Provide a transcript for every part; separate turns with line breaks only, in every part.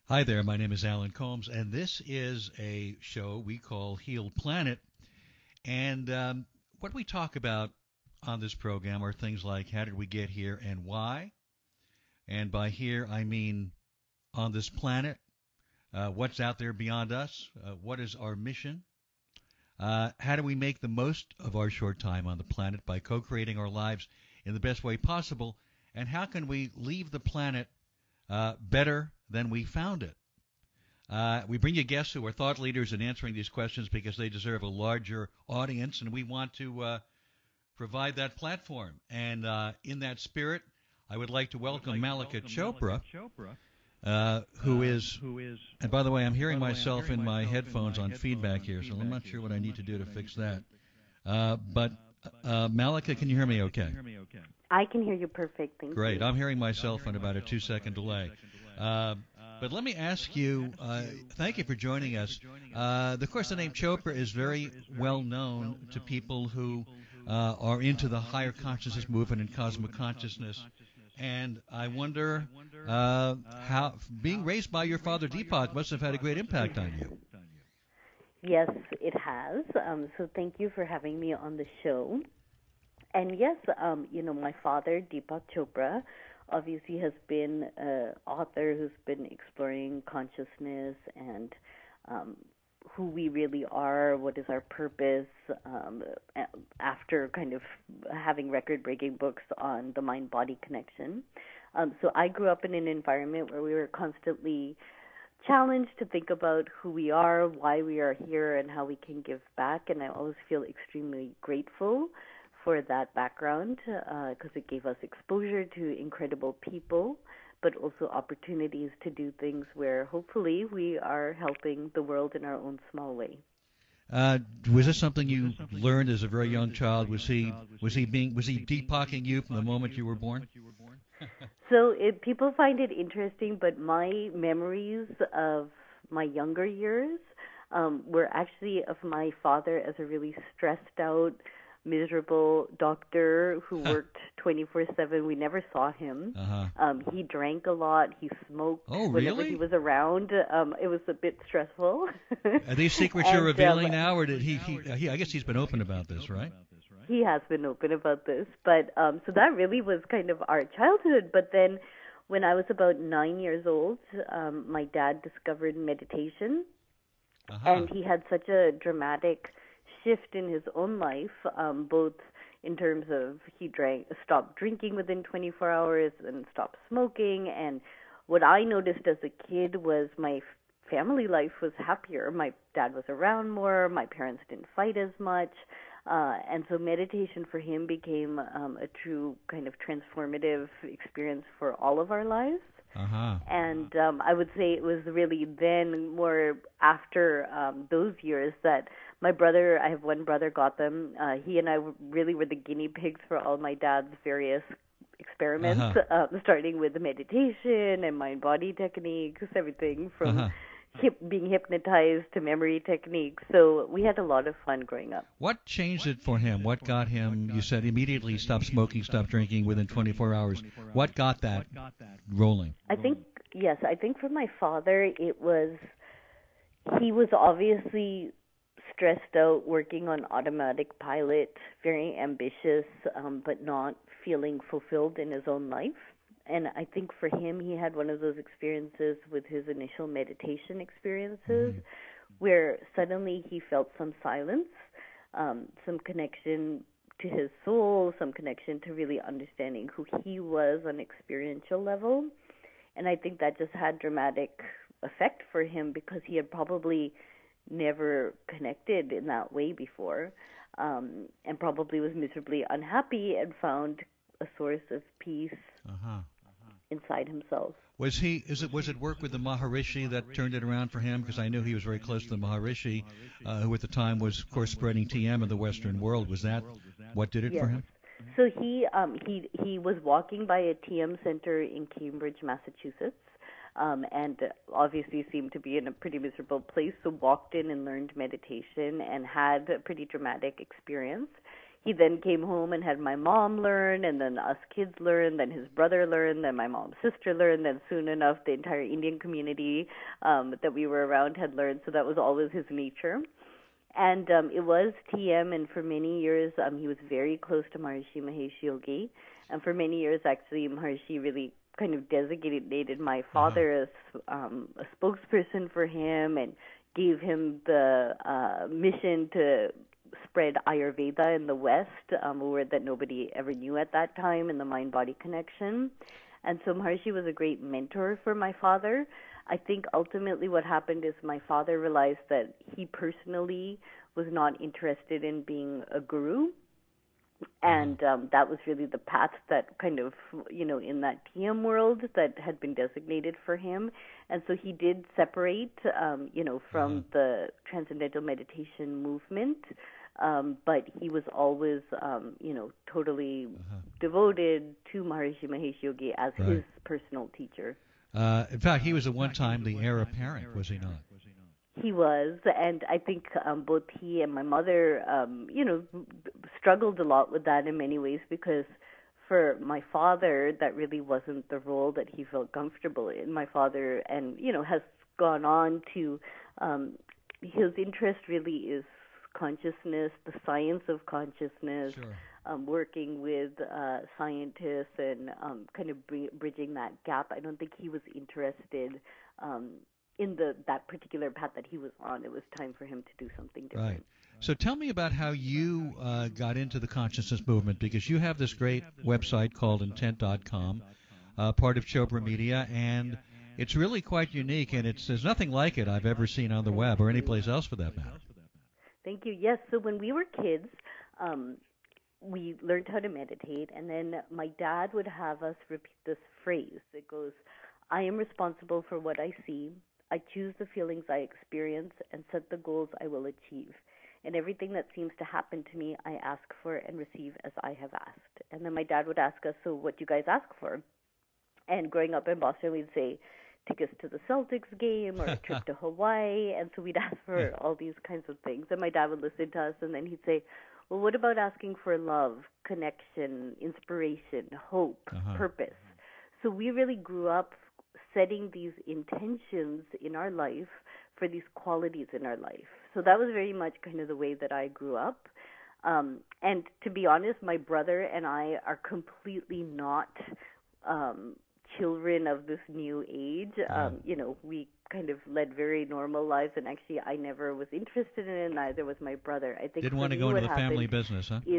Hi there, my name is Alan Combs, and this is a show we call Healed Planet. And what we talk about on this program are things like how did we get here and why? And by here, I mean on this planet, what's out there beyond us, what is our mission, how do we make the most of our short time on the planet by co creating our lives in the best way possible, and how can we leave the planet better than we found it? We bring you guests who are thought leaders in answering these questions because they deserve a larger audience, and we want to provide that platform. And in that spirit, I would like to welcome Malika Chopra, who is, and by the way, I'm hearing myself in my headphones on feedback here, so I'm not sure what I need to do to fix that. But Malika, can you hear me okay?
I can hear you perfect, thank you.
Great. I'm hearing myself on about a 2-second delay. But let me ask you, thank you for joining us. Of course, the name Chopra is very well known to people who are into the higher consciousness movement and cosmic consciousness. And I wonder how being raised by your father Deepak must have had a great impact on you.
Yes, it has. So thank you for having me on the show. And yes, my father, Deepak Chopra, obviously has been an author who's been exploring consciousness and who we really are, what is our purpose, after kind of having record-breaking books on the mind-body connection. So I grew up in an environment where we were constantly challenged to think about who we are, why we are here, and how we can give back. And I always feel extremely grateful for that background because it gave us exposure to incredible people, but also opportunities to do things where hopefully we are helping the world in our own small way.
Was this something you learned as a very young child? Was he Deepaking you from the moment you were born?
So people find it interesting, but my memories of my younger years were actually of my father as a really stressed out, miserable doctor who worked 24/7. We never saw him. He drank a lot. He smoked whenever he was around. It was a bit stressful.
Are these secrets you're revealing now, or did he? I guess he's been open about this, right?
He has been open about this, but so that really was kind of our childhood. But then, when I was about 9 years old, my dad discovered meditation, and he had such a dramatic shift in his own life, both in terms of he stopped drinking within 24 hours and stopped smoking. And what I noticed as a kid was my family life was happier. My dad was around more. My parents didn't fight as much. And so meditation for him became a true kind of transformative experience for all of our lives. And I would say it was really then more after those years that my brother, I have one brother, Gautam, he and I really were the guinea pigs for all my dad's various experiments, starting with meditation and mind-body techniques, everything from being hypnotized to memory techniques. So we had a lot of fun growing up.
What changed it for him? What got him, you said immediately stop smoking, stop drinking within 24 hours. What got that rolling?
I think for my father, he was obviously stressed out, working on automatic pilot, very ambitious, but not feeling fulfilled in his own life. And I think for him, he had one of those experiences with his initial meditation experiences where suddenly he felt some silence, some connection to his soul, some connection to really understanding who he was on an experiential level. And I think that just had dramatic effect for him because he had probably never connected in that way before, and probably was miserably unhappy and found a source of peace inside himself.
Was it work with the Maharishi that turned it around for him? Because I knew he was very close to the Maharishi, who at the time was, of course, spreading TM in the Western world. Was that what did it for him?
So he was walking by a TM center in Cambridge, Massachusetts, and obviously seemed to be in a pretty miserable place. So walked in and learned meditation and had a pretty dramatic experience. he then came home and had my mom learn, and then us kids learn, then his brother learned, then my mom's sister learned, then soon enough the entire Indian community that we were around had learned. So that was always his nature. And it was TM, and for many years he was very close to Maharishi Mahesh Yogi. And for many years, actually, Maharishi really kind of designated my father as a spokesperson for him and gave him the mission to spread Ayurveda in the West, a word that nobody ever knew at that time, in the mind-body connection. And so Maharishi was a great mentor for my father. I think ultimately what happened is my father realized that he personally was not interested in being a guru. And that was really the path that kind of, in that TM world that had been designated for him. And so he did separate, from the transcendental meditation movement. But he was always, totally devoted to Maharishi Mahesh Yogi as his personal teacher.
In fact, he was at one time the heir apparent, was he not?
He was, and I think both he and my mother, struggled a lot with that in many ways, because for my father, that really wasn't the role that he felt comfortable in. My father, and has gone on to, his interest really is consciousness, the science of consciousness.
Sure.
Working with scientists and kind of bridging that gap. I don't think he was interested in that particular path that he was on. It was time for him to do something different.
Right. So tell me about how you got into the consciousness movement, because you have this great website called intent.com, part of Chopra Media, and it's really quite unique, and there's nothing like it I've ever seen on the web or anyplace else for that matter.
Thank you. Yes, so when we were kids, we learned how to meditate, and then my dad would have us repeat this phrase. It goes, I am responsible for what I see. I choose the feelings I experience and set the goals I will achieve. And everything that seems to happen to me, I ask for and receive as I have asked. And then my dad would ask us, so what do you guys ask for? And growing up in Boston, we'd say, take us to the Celtics game or a trip to Hawaii. And so we'd ask for all these kinds of things. And my dad would listen to us, and then he'd say, well, what about asking for love, connection, inspiration, hope, purpose? So we really grew up setting these intentions in our life for these qualities in our life. So that was very much kind of the way that I grew up. And to be honest, my brother and I are completely not children of this new age. We kind of led very normal lives, and actually I never was interested in it, neither was my brother. I think
didn't want to go into the family business, huh?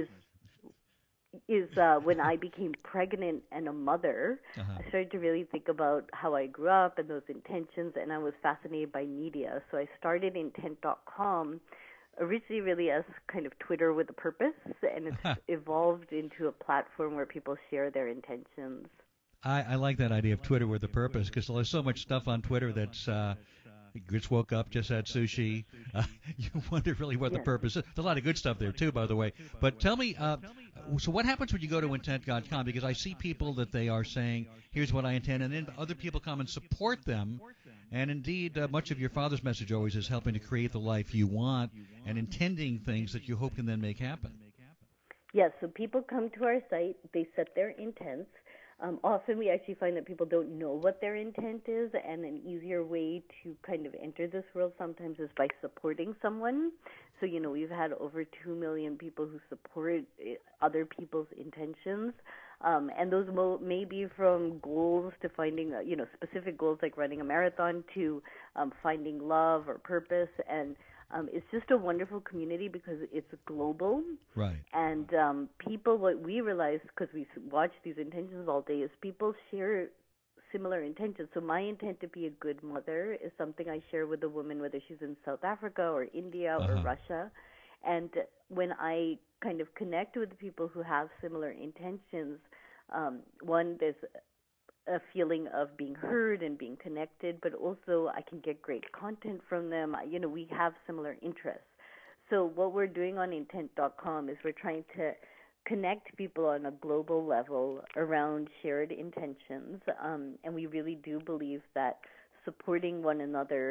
Is when I became pregnant and a mother, I started to really think about how I grew up and those intentions, and I was fascinated by media. So I started intent.com originally really as kind of Twitter with a purpose, and it's evolved into a platform where people share their intentions.
I like that idea of Twitter with a purpose, because there's so much stuff on Twitter that's just woke up, just had sushi. You wonder really what the purpose is. There's a lot of good stuff there too, by the way. But tell me, so what happens when you go to intent.com? Because I see people that they are saying, here's what I intend, and then other people come and support them. And indeed, much of your father's message always is helping to create the life you want and intending things that you hope can then make happen.
Yes, so people come to our site, they set their intents. Often we actually find that people don't know what their intent is, and an easier way to kind of enter this world sometimes is by supporting someone. So, we've had over 2 million people who support other people's intentions, and those may be from goals to finding, specific goals like running a marathon to finding love or purpose, and it's just a wonderful community because it's global.
Right.
And people, what we realize, because we watch these intentions all day, is people share similar intentions. So my intent to be a good mother is something I share with a woman, whether she's in South Africa or India or Russia. And when I kind of connect with people who have similar intentions, one, there's a feeling of being heard and being connected, but also I can get great content from them. We have similar interests. So what we're doing on intent.com is we're trying to connect people on a global level around shared intentions, and we really do believe that supporting one another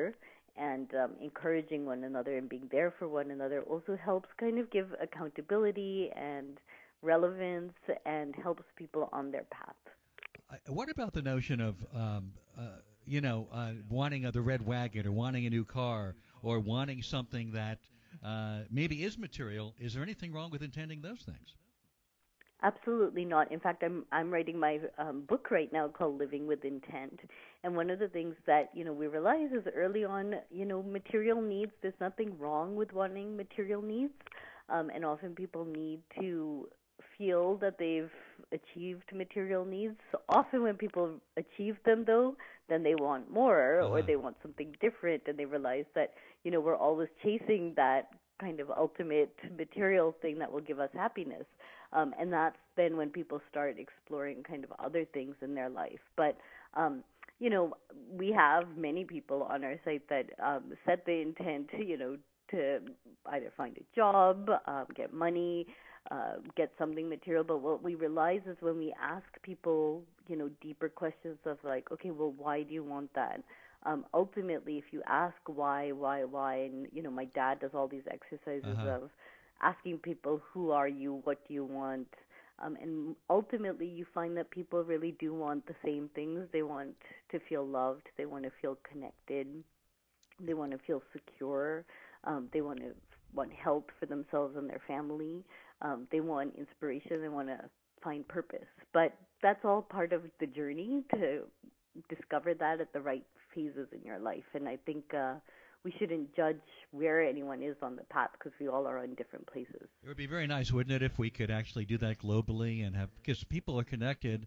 and encouraging one another and being there for one another also helps kind of give accountability and relevance and helps people on their path.
What about the notion of, wanting the red wagon or wanting a new car or wanting something that maybe is material? Is there anything wrong with intending those things?
Absolutely not. In fact, I'm writing my book right now called Living with Intent. And one of the things that we realize is early on, material needs. There's nothing wrong with wanting material needs, and often people need to feel that they've achieved material needs. Often when people achieve them, though, then they want more or they want something different, and they realize that we're always chasing that kind of ultimate material thing that will give us happiness. And that's then when people start exploring kind of other things in their life. But, we have many people on our site that set the intent, to either find a job, get money, get something material. But what we realize is when we ask people, deeper questions of like, okay, well, why do you want that? Ultimately, if you ask why, and, my dad does all these exercises of asking people, who are you, what do you want? And ultimately, you find that people really do want the same things. They want to feel loved. They want to feel connected. They want to feel secure. They want help for themselves and their family. They want inspiration. They want to find purpose. But that's all part of the journey to discover that at the right phases in your life. And I think we shouldn't judge where anyone is on the path because we all are in different places.
It would be very nice, wouldn't it, if we could actually do that globally and have, because people are connected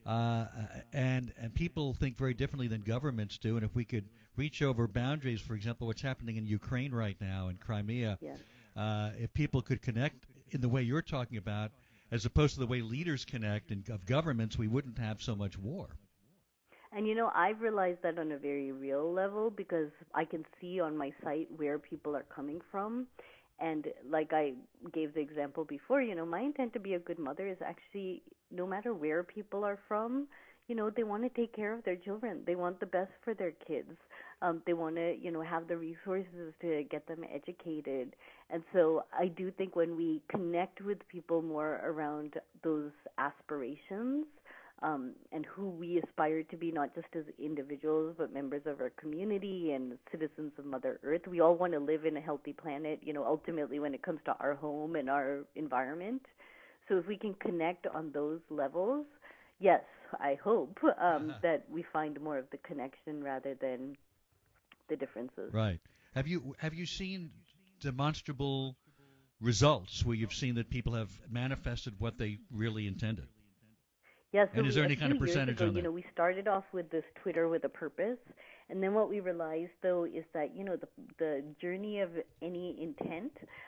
and people think very differently than governments do. And if we could reach over boundaries, for example, what's happening in Ukraine right now in Crimea,
yes.
If people could connect in the way you're talking about, as opposed to the way leaders connect of governments, we wouldn't have so much war.
And, I've realized that on a very real level because I can see on my site where people are coming from. And like I gave the example before, my intent to be a good mother is actually no matter where people are from, they want to take care of their children. They want the best for their kids. They want to, have the resources to get them educated. And so I do think when we connect with people more around those aspirations, and who we aspire to be, not just as individuals, but members of our community and citizens of Mother Earth. We all want to live in a healthy planet, ultimately when it comes to our home and our environment. So if we can connect on those levels, yes, I hope that we find more of the connection rather than the differences.
Right. Have you seen demonstrable results where you've seen that people have manifested what they really intended?
Yes,
and is there any kind of percentage on that?
We started off with this Twitter with a purpose, and then what we realized, though, is that, the journey of any intent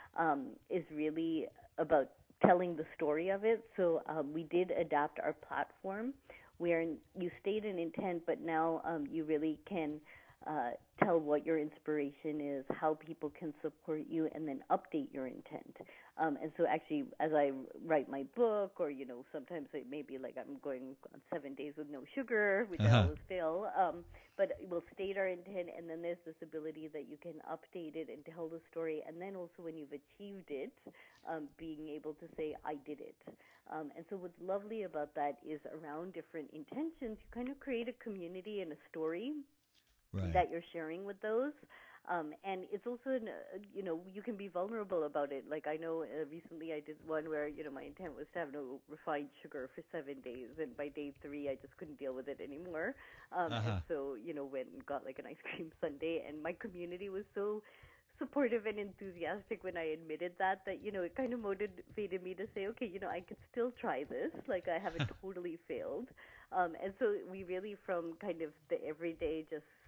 is really about telling the story of it. So we did adapt our platform where you state an intent, but now you really can tell what your inspiration is, how people can support you, and then update your intent. And so actually, as I write my book, or, sometimes it may be like I'm going on 7 days with no sugar, which I always fail, but we'll state our intent, and then there's this ability that you can update it and tell the story, and then also when you've achieved it, being able to say, I did it. And so what's lovely about that is around different intentions, you kind of create a community and a story that you're sharing with those. And it's also, you can be vulnerable about it. Like I know recently I did one where, my intent was to have no refined sugar for 7 days. And by day 3, I just couldn't deal with it anymore. And so, went and got like an ice cream sundae. And my community was so supportive and enthusiastic when I admitted that, it kind of motivated me to say, okay, I could still try this. Like I haven't totally failed. And so we really from kind of the everyday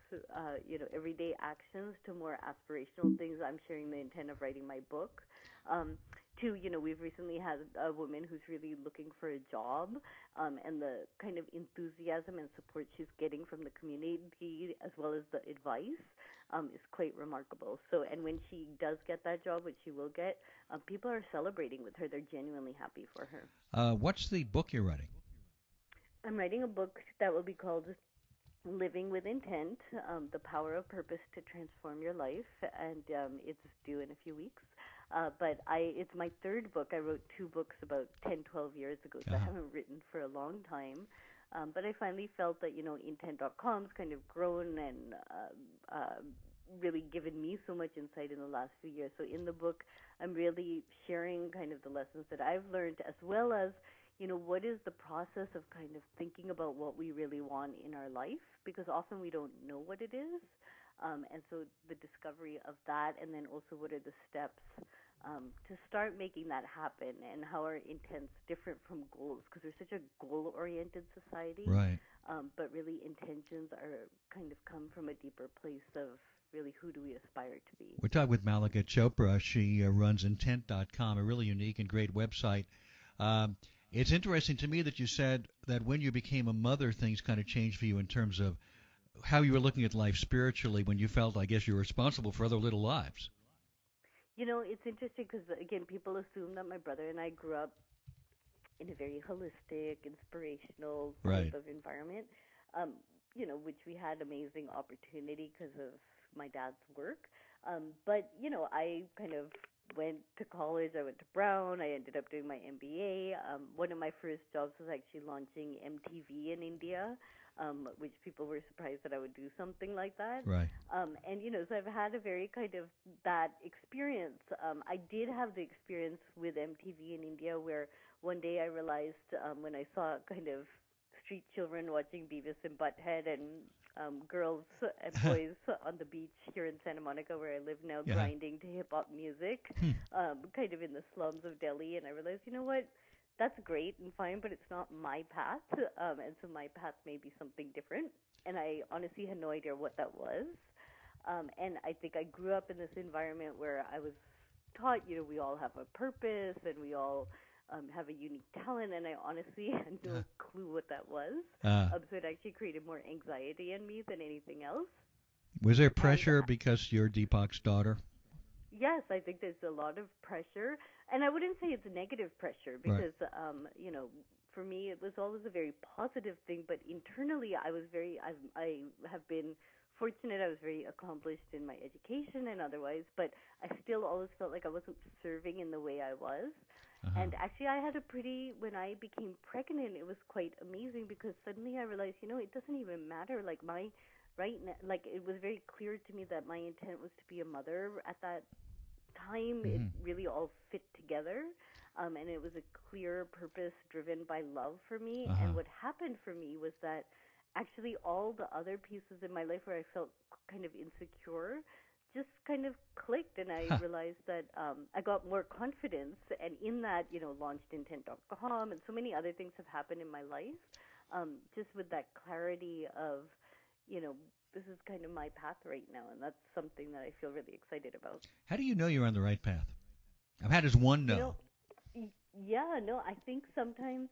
everyday actions to more aspirational things. I'm sharing the intent of writing my book. To, we've recently had a woman who's really looking for a job, and the kind of enthusiasm and support she's getting from the community as well as the advice is quite remarkable. So, and when she does get that job, which she will get, people are celebrating with her. They're genuinely happy for her.
What's the book you're writing?
I'm writing a book that will be called Living with Intent, The Power of Purpose to Transform Your Life, and it's due in a few weeks. But it's my third book. I wrote two books about 10, 12 years ago, so I haven't written for a long time. But I finally felt that, Intent.com's kind of grown and really given me so much insight in the last few years. So in the book, I'm really sharing kind of the lessons that I've learned, as well as what is the process of kind of thinking about what we really want in our life, because often we don't know what it is. And so the discovery of that, and then also what are the steps to start making that happen, and how are intents different from goals, because we're such a goal-oriented society.
Right.
But really intentions are kind of come from a deeper place of really who do we aspire to be.
We're talking with Malika Chopra. She runs Intent.com, a really unique and great website. It's interesting to me that you said that when you became a mother, things kind of changed for you in terms of how you were looking at life spiritually, when you felt, I guess, you were responsible for other little lives.
It's interesting because, again, people assume that my brother and I grew up in a very holistic, inspirational type of environment, which we had amazing opportunity because of my dad's work. But I kind of went to college. I went to Brown. I ended up doing my MBA. One of my first jobs was actually launching MTV in India, which people were surprised that I would do something like that.
Right.
And, so I've had a very kind of that experience. I did have the experience with MTV in India where one day I realized when I saw kind of street children watching Beavis and Butthead and girls and boys on the beach here in Santa Monica, where I live now, grinding to hip-hop music, kind of in the slums of Delhi. And I realized, what, that's great and fine, but it's not my path. And so my path may be something different. And I honestly had no idea what that was. And I think I grew up in this environment where I was taught, we all have a purpose and we all have a unique talent, and I honestly had no clue what that was. So it actually created more anxiety in me than anything else.
Was there pressure because you're Deepak's daughter?
Yes, I think there's a lot of pressure, and I wouldn't say it's a negative pressure because, for me it was always a very positive thing. But internally, I have been fortunate. I was very accomplished in my education and otherwise, but I still always felt like I wasn't serving in the way I was. And actually, I had when I became pregnant, it was quite amazing because suddenly I realized, it doesn't even matter. Like it was very clear to me that my intent was to be a mother at that time. It really all fit together. And it was a clear purpose driven by love for me. And what happened for me was that actually all the other pieces in my life where I felt kind of insecure just kind of clicked, and I realized that I got more confidence, and in that, launched Intent.com, and so many other things have happened in my life, just with that clarity of, this is kind of my path right now, and that's something that I feel really excited about.
How do you know you're on the right path? How does one know?
I think sometimes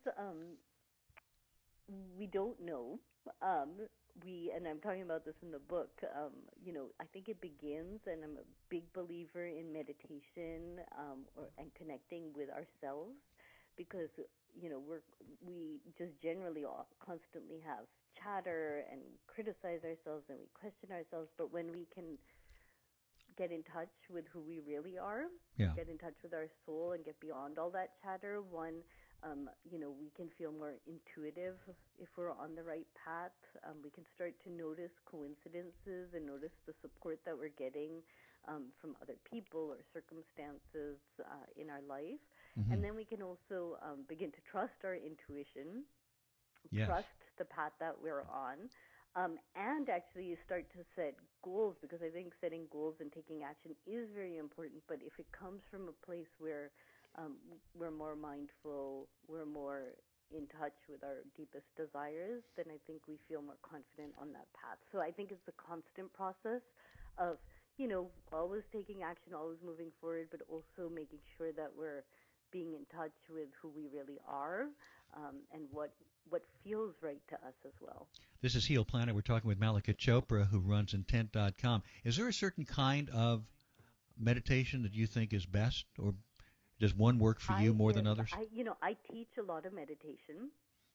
we don't know. And I'm talking about this in the book, I think it begins, and I'm a big believer in meditation and connecting with ourselves, because, we just generally constantly have chatter and criticize ourselves and we question ourselves, but when we can get in touch with who we really are, get in touch with our soul and get beyond all that chatter, we can feel more intuitive if we're on the right path. We can start to notice coincidences and notice the support that we're getting from other people or circumstances in our life. And then we can also begin to trust our intuition, trust the path that we're on, and actually start to set goals, because I think setting goals and taking action is very important. But if it comes from a place where we're more mindful, we're more in touch with our deepest desires, then I think we feel more confident on that path. So I think it's a constant process of, always taking action, always moving forward, but also making sure that we're being in touch with who we really are, and what feels right to us as well.
This is Heal Planet. We're talking with Malika Chopra, who runs Intent.com. Is there a certain kind of meditation that you think is best, or does one work for you more than others?
I teach a lot of meditation.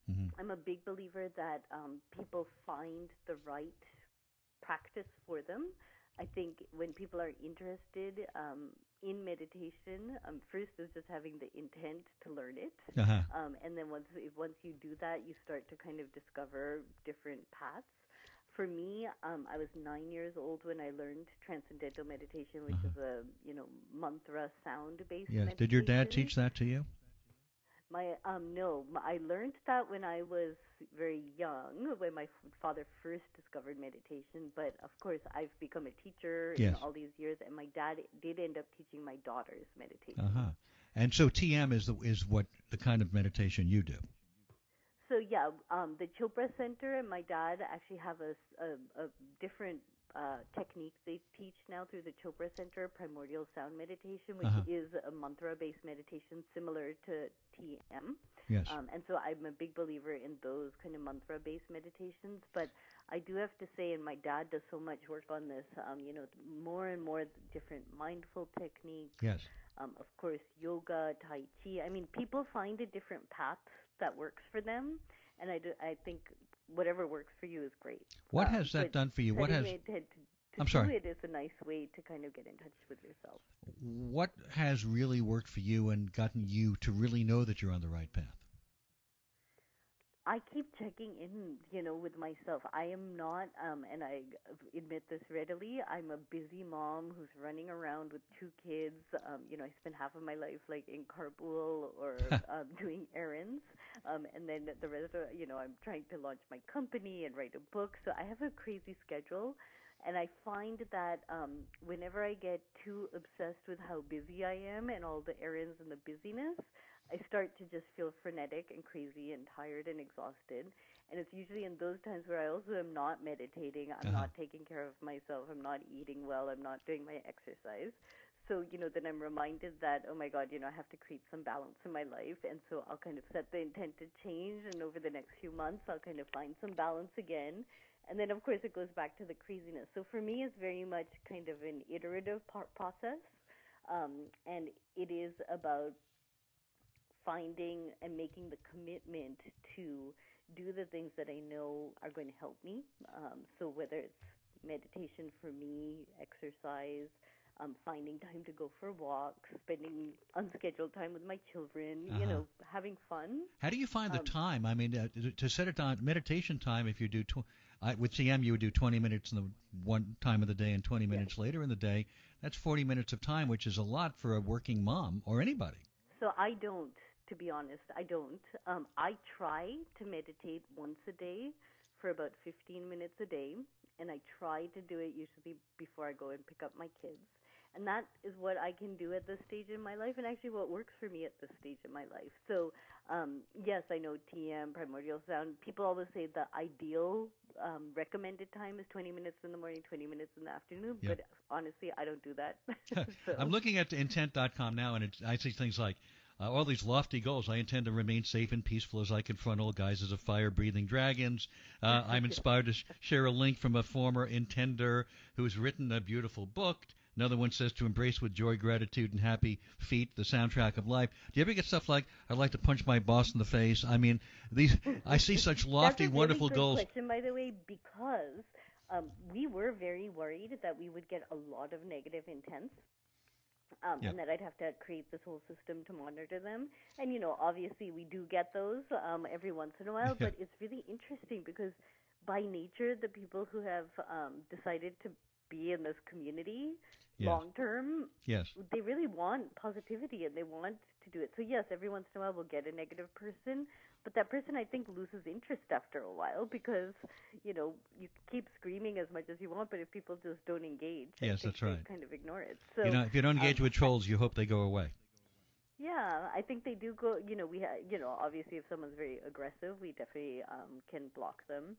I'm a big believer that people find the right practice for them. I think when people are interested in meditation, first is just having the intent to learn it,
Uh-huh.
and then once you do that, you start to kind of discover different paths. For me, I was 9 years old when I learned transcendental meditation, which is a mantra sound-based
Yes. Did your dad
meditation.
teach that to you?
My no, I learned that when I was very young, when my father first discovered meditation. But of course, I've become a teacher in
Yes.
all these years, and my dad did end up teaching my daughters meditation.
Uh-huh. And so TM is what the kind of meditation you do.
So yeah, the Chopra Center and my dad actually have a different technique they teach now through the Chopra Center, Primordial Sound Meditation, which is a mantra-based meditation similar to TM.
Yes.
And so I'm a big believer in those kind of mantra-based meditations. But I do have to say, and my dad does so much work on this, more and more different mindful techniques.
Yes.
Of course, yoga, Tai Chi. I mean, people find a different path that works for them, and I think whatever works for you is great.
What has that done for you? What has
I'm sorry. It is a nice way to kind of get in touch with yourself.
What has really worked for you and gotten you to really know that you're on the right path?
I keep checking in, with myself. I am not, and I admit this readily, I'm a busy mom who's running around with 2 kids. I spend half of my life like in carpool or doing errands. And then the rest of, I'm trying to launch my company and write a book. So I have a crazy schedule. And I find that whenever I get too obsessed with how busy I am and all the errands and the busyness, I start to just feel frenetic and crazy and tired and exhausted. And it's usually in those times where I also am not meditating, I'm not taking care of myself, I'm not eating well, I'm not doing my exercise. So, then I'm reminded that, oh my God, I have to create some balance in my life. And so I'll kind of set the intent to change. And over the next few months, I'll kind of find some balance again. And then, of course, it goes back to the craziness. So for me, it's very much kind of an iterative process. And it is about finding and making the commitment to do the things that I know are going to help me. So whether it's meditation for me, exercise, finding time to go for walks, spending unscheduled time with my children, having fun.
How do you find the time? I mean, to set it on meditation time, if you do, with TM, you would do 20 minutes in the one time of the day and 20 minutes later in the day. That's 40 minutes of time, which is a lot for a working mom or anybody.
So I don't, to be honest, I don't. I try to meditate once a day for about 15 minutes a day, and I try to do it usually before I go and pick up my kids. And that is what I can do at this stage in my life, and actually what works for me at this stage in my life. So, yes, I know TM, Primordial Sound. People always say the ideal recommended time is 20 minutes in the morning, 20 minutes in the afternoon. Yep. But honestly, I don't do that.
So. I'm looking at intent.com now, and I see things like, all these lofty goals. I intend to remain safe and peaceful as I confront all guises of fire-breathing dragons. I'm inspired to share a link from a former intender who's written a beautiful book. Another one says to embrace with joy, gratitude, and happy feet the soundtrack of life. Do you ever get stuff like, I'd like to punch my boss in the face? I mean, I see such lofty, wonderful goals.
That's a really good question, by the way, because we were very worried that we would get a lot of negative intents. And that I'd have to create this whole system to monitor them. And, obviously we do get those every once in a while, but it's really interesting because by nature, the people who have decided to be in this community long term, they really want positivity and they want to do it. So yes, every once in a while we'll get a negative person, but that person I think loses interest after a while because you keep screaming as much as you want, but if people just don't engage,
yes, that's right,
they kind of ignore it. So
if you don't engage with trolls, you hope they go away.
Yeah, I think they do go. Obviously if someone's very aggressive, we definitely can block them.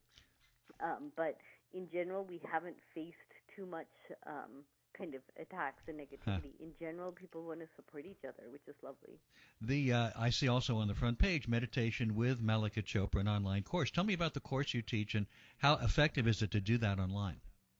But in general, we haven't faced too much kind of attacks and negativity. In general, people want to support each other, which is lovely.
I see also on the front page, Meditation with Mallika Chopra, an online course. Tell me about the course you teach and how effective is it to do that online?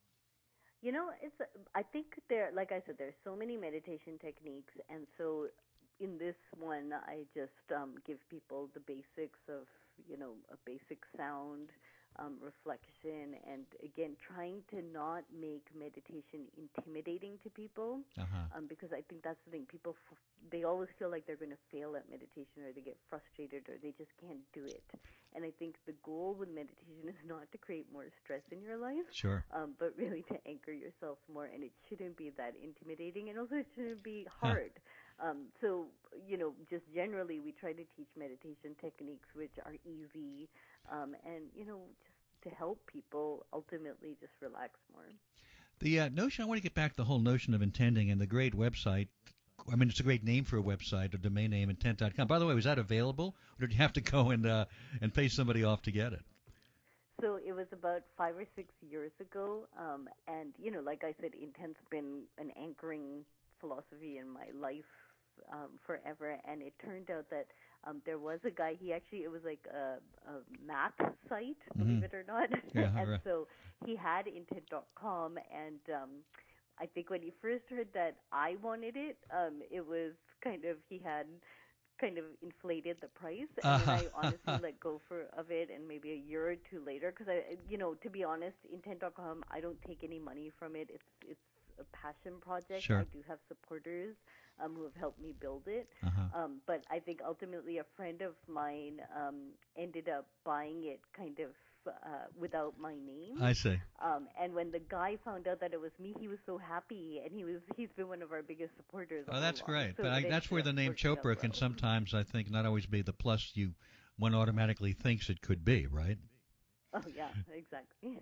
I think like I said, there's so many meditation techniques, and so in this one, I just give people the basics of, a basic sound, reflection, and again, trying to not make meditation intimidating to people, because I think that's the thing. People, they always feel like they're going to fail at meditation, or they get frustrated, or they just can't do it. And I think the goal with meditation is not to create more stress in your life,
Sure.
But really to anchor yourself more, and it shouldn't be that intimidating, and also it shouldn't be hard. So, just generally, we try to teach meditation techniques which are easy, and, just to help people ultimately just relax more.
The notion, I want to get back to the whole notion of intending and the great website. I mean, it's a great name for a website, a domain name, intent.com. By the way, was that available, or did you have to go and pay somebody off to get it?
So it was about 5 or 6 years ago, and, like I said, intent's been an anchoring philosophy in my life forever, and it turned out that there was a guy, it was like a map site, believe it or not, and
right.
so he had intent.com, and I think when he first heard that I wanted it, it was he had kind of inflated the price, and then I honestly let go of it, and maybe a year or two later, because to be honest, intent.com, I don't take any money from it. It's a passion project.
Sure.
I do have supporters who have helped me build it, but I think ultimately a friend of mine ended up buying it without my name.
I see.
And when the guy found out that it was me, he was so happy, and he's been one of our biggest supporters.
Oh, that's great.
So
but that's where the name Chopra can sometimes, I think, not always be the plus one automatically thinks it could be, right?
Oh yeah, exactly.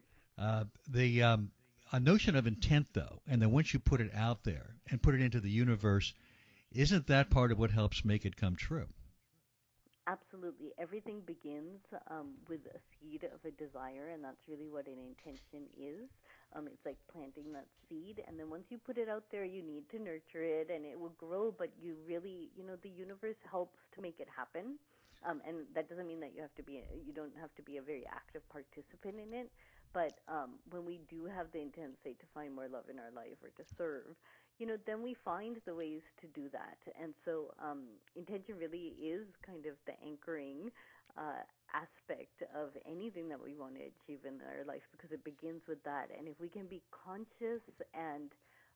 A notion of intent, though, and then once you put it out there and put it into the universe, isn't that part of what helps make it come true?
Absolutely. Everything begins with a seed of a desire, and that's really what an intention is. It's like planting that seed, and then once you put it out there, you need to nurture it, and it will grow, but you really, the universe helps to make it happen. And that doesn't mean that you don't have to be a very active participant in it, but when we do have the intent, say, to find more love in our life or to serve, then we find the ways to do that. And so intention really is kind of the anchoring aspect of anything that we want to achieve in our life, because it begins with that. And if we can be conscious and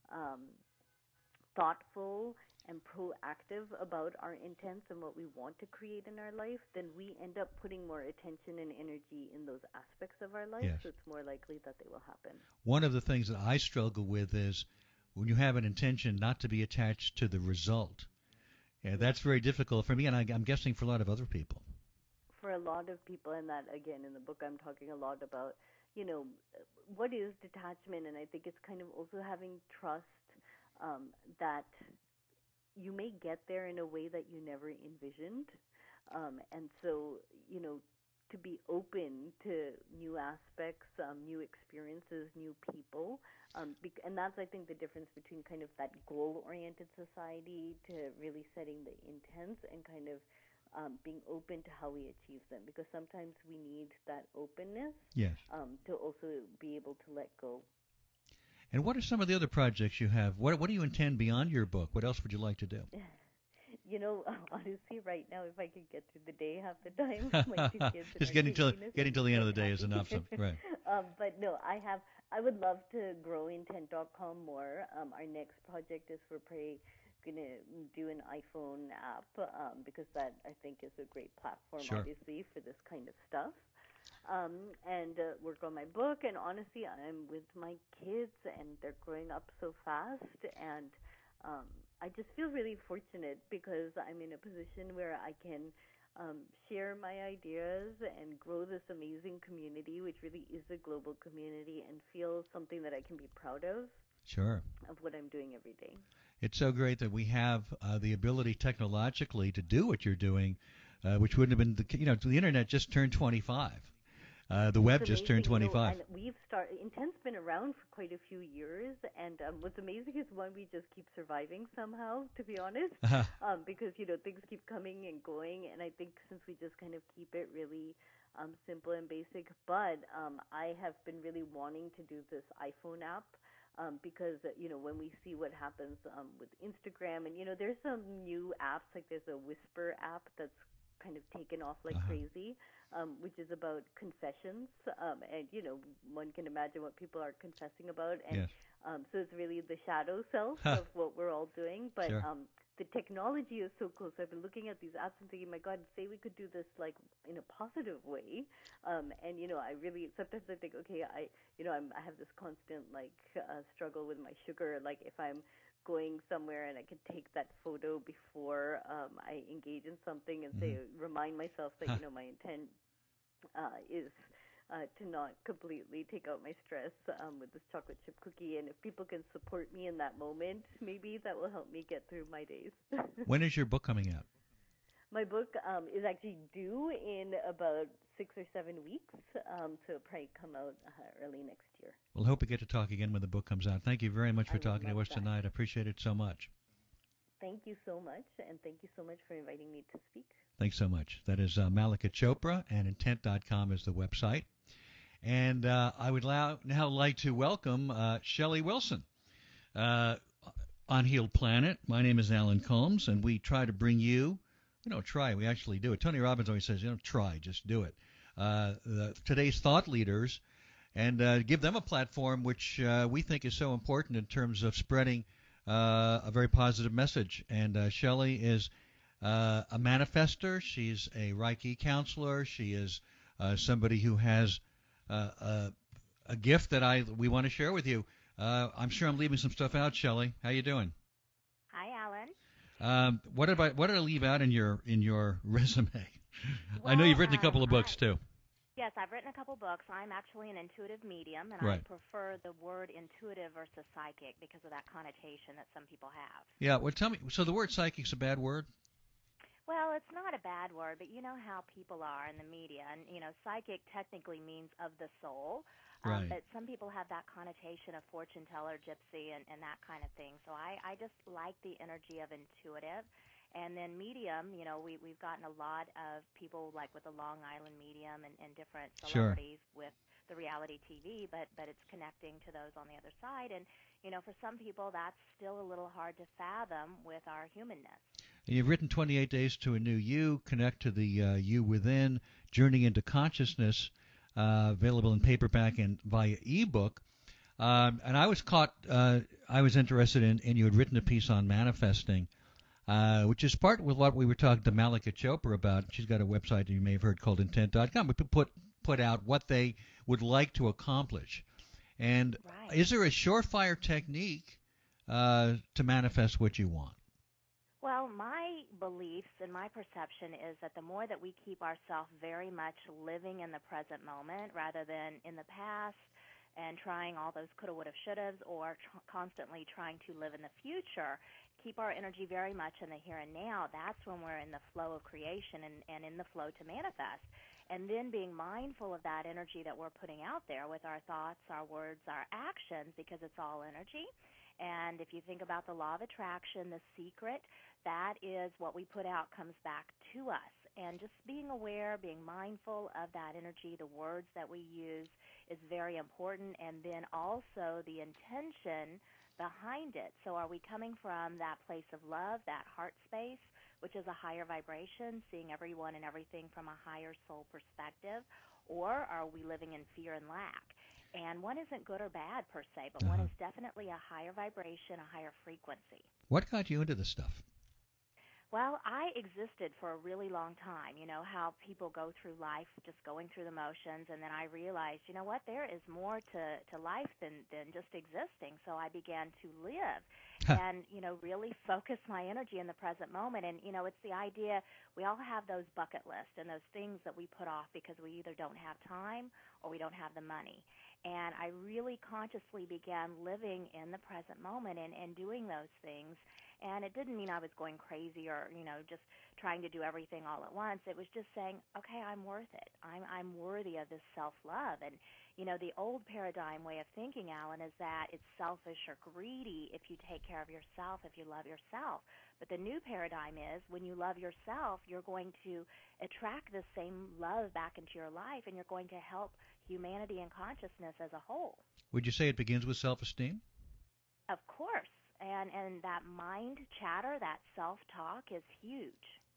thoughtful and proactive about our intents and what we want to create in our life, then we end up putting more attention and energy in those aspects of our life,
yes.
So it's more likely that they will happen.
One of the things that I struggle with is when you have an intention not to be attached to the result. Yeah, that's very difficult for me, and I'm guessing for a lot of other people.
For a lot of people, and that, again, in the book I'm talking a lot about, what is detachment, and I think it's kind of also having trust that you may get there in a way that you never envisioned. And so, to be open to new aspects, new experiences, new people. And that's, I think, the difference between kind of that goal-oriented society to really setting the intents and kind of being open to how we achieve them. Because sometimes we need that openness,
yes.
To also be able to let go.
And what are some of the other projects you have? What do you intend beyond your book? What else would you like to do?
Honestly, right now, if I could get through the day half the time, my 2 kids.
Just getting till the end of the day is enough. Right.
But no, I would love to grow intent.com more. Our next project is we're probably going to do an iPhone app, because that, I think, is a great platform,
sure.
Obviously, for this kind of stuff. And work on my book, and honestly, I'm with my kids, and they're growing up so fast, and I just feel really fortunate because I'm in a position where I can share my ideas and grow this amazing community, which really is a global community, and feel something that I can be proud of.
Sure.
Of what I'm doing every day.
It's so great that we have the ability technologically to do what you're doing, which wouldn't have been, the internet just turned 25. The web just turned 25.
And we've started. Intent's been around for quite a few years, and what's amazing is we just keep surviving somehow. To be honest, because things keep coming and going, and I think since we just kind of keep it really simple and basic. But I have been really wanting to do this iPhone app. Because, when we see what happens with Instagram, and, there's some new apps, like there's a Whisper app that's kind of taken off like crazy. which is about confessions. And, one can imagine what people are confessing about. And
Yes.
so it's really the shadow self of what we're all doing. But
Sure.
The technology is so cool. So I've been looking at these apps and thinking, my God, say we could do this like in a positive way. And I really sometimes I think, okay, I have this constant struggle with my sugar. Like if I'm going somewhere and I could take that photo before I engage in something and say, remind myself that my intent is to not completely take out my stress with this chocolate chip cookie. And if people can support me in that moment, maybe that will help me get through my days.
When is your book coming out?
My book is actually due in about 6 or 7 weeks, so it'll probably come out early next year.
We'll hope we get to talk again when the book comes out. Thank you very much for
I would
talking to
love
us
that.
tonight. I appreciate it so much.
Thank you so much, and thank you so much for inviting me to speak.
Thanks so much. That is Malika Chopra, and intent.com is the website. And I would now like to welcome Shelley Wilson on Healed Planet. My name is Alan Colmes, and we try to bring you, we don't try, we actually do it. Tony Robbins always says, try, just do it. Today's thought leaders, and give them a platform which we think is so important in terms of spreading a very positive message. And Shelley is a manifester. She's a Reiki counselor. She is somebody who has a gift that we want to share with you. I'm sure I'm leaving some stuff out, Shelley. How you doing?
Hi, Alan.
What did I leave out in your resume?
Well,
I know you've written a couple of books too.
Yes, I've written a couple books. I'm actually an intuitive medium, and
Right.
I prefer the word intuitive versus psychic because of that connotation that some people have.
Yeah, well, tell me. So the word psychic's a bad word?
Well, it's not a bad word, but you know how people are in the media, and psychic technically means of the soul,
Right.
but some people have that connotation of fortune teller, gypsy, and that kind of thing. So I just like the energy of intuitive. And then medium, we've gotten a lot of people like with the Long Island medium and different celebrities with the reality TV, but it's connecting to those on the other side. And, for some people, that's still a little hard to fathom with our humanness.
And you've written 28 Days to a New You, Connect to the You Within, Journey into Consciousness, available in paperback and via ebook. And I was I was interested in you had written a piece on manifesting, which is part with what we were talking to Malika Chopra about. She's got a website you may have heard called intent.com. We put out what they would like to accomplish. And
Right.
Is there a surefire technique to manifest what you want?
Well, my beliefs and my perception is that the more that we keep ourselves very much living in the present moment rather than in the past and trying all those coulda, woulda, shouldas, or constantly trying to live in the future, keep our energy very much in the here and now, that's when we're in the flow of creation and in the flow to manifest. And then being mindful of that energy that we're putting out there with our thoughts, our words, our actions, because it's all energy. And if you think about the law of attraction, the secret, that is what we put out comes back to us. And just being aware, being mindful of that energy, the words that we use is very important. And then also the intention behind it. So are we coming from that place of love, that heart space, which is a higher vibration, seeing everyone and everything from a higher soul perspective, or are we living in fear and lack? And one isn't good or bad per se, but one is definitely a higher vibration, a higher frequency.
What got you into this stuff?
Well, I existed for a really long time. You know how people go through life just going through the motions, and then I realized, you know what, there is more to life than just existing. So I began to live and, really focus my energy in the present moment. And, it's the idea we all have those bucket lists and those things that we put off because we either don't have time or we don't have the money. And I really consciously began living in the present moment and doing those things. And it didn't mean I was going crazy or, just trying to do everything all at once. It was just saying, okay, I'm worth it. I'm worthy of this self-love. And, the old paradigm way of thinking, Alan, is that it's selfish or greedy if you take care of yourself, if you love yourself. But the new paradigm is when you love yourself, you're going to attract the same love back into your life, and you're going to help humanity and consciousness as a whole.
Would you say it begins with self-esteem?
Of course. And that mind chatter, that self-talk is huge.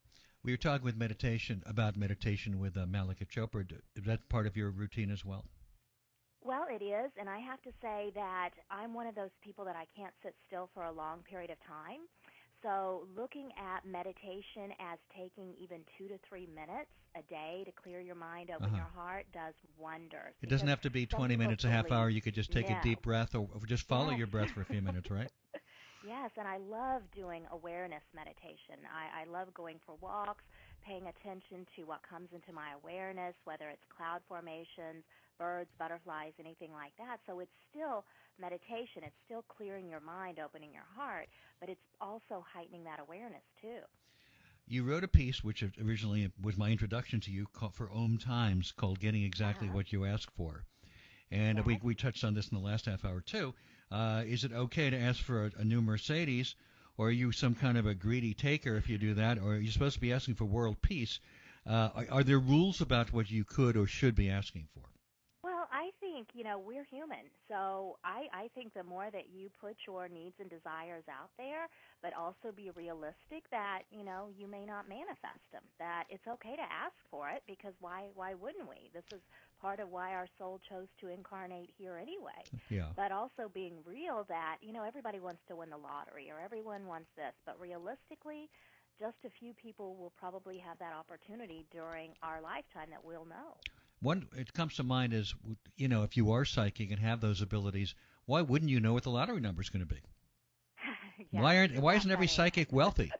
We were talking with meditation with Malika Chopra. Is that part of your routine as well?
Well, it is, and I have to say that I'm one of those people that I can't sit still for a long period of time. So looking at meditation as taking even 2 to 3 minutes a day to clear your mind, open your heart, does wonders.
It doesn't have to be 20 minutes, a half hour. You could just take a deep breath or just follow your breath for a few minutes, right?
Yes, and I love doing awareness meditation. I love going for walks, paying attention to what comes into my awareness, whether it's cloud formations, birds, butterflies, anything like that. So it's still meditation. It's still clearing your mind, opening your heart, but it's also heightening that awareness too.
You wrote a piece, which originally was my introduction to you, for Om Times, called Getting Exactly What You Ask For. And we touched on this in the last half hour too. Is it okay to ask for a new Mercedes, or are you some kind of a greedy taker if you do that, or are you supposed to be asking for world peace? Are there rules about what you could or should be asking for?
Well, I think, we're human. So I think the more that you put your needs and desires out there, but also be realistic that, you may not manifest them, that it's okay to ask for it because why wouldn't we? This is part of why our soul chose to incarnate here anyway.
Yeah.
But also being real that, everybody wants to win the lottery or everyone wants this, but realistically, just a few people will probably have that opportunity during our lifetime that we'll know.
One, it comes to mind is, if you are psychic and have those abilities, why wouldn't you know what the lottery number is going to be? Why isn't every psychic wealthy?